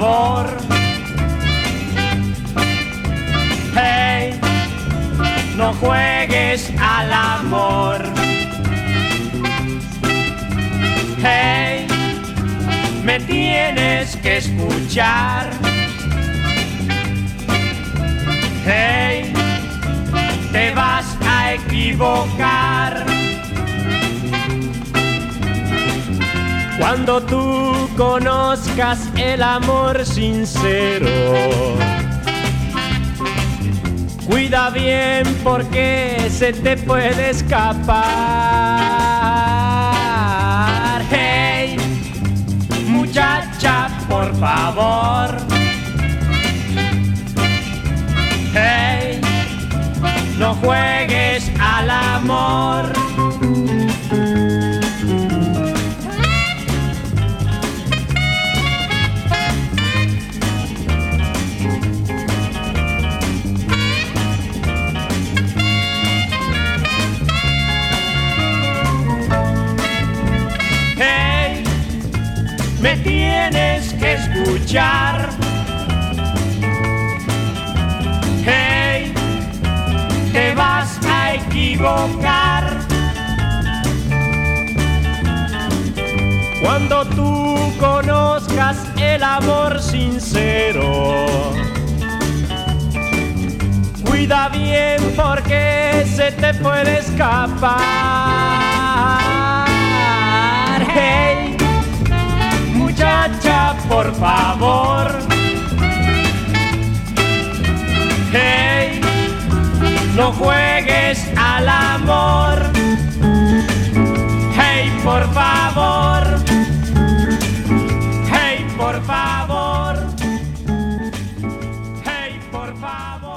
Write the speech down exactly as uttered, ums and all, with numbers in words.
favor. Hey, no juegues al amor. Hey, me tienes que escuchar. Hey, te vas a equivocar. Cuando tú conozcas el amor sincero, cuida bien porque se te puede escapar. Hey, muchacha, por favor. Hey, no juegues al amor. Hey, me tienes que escuchar. Hey, te vas a equivocar. Cuando tú conozcas el amor sincero, cuida bien porque se te puede escapar. Hey, muchacha, por favor. Hey, no juegues al amor. Hey, por favor. Hey, por favor. Hey, por favor.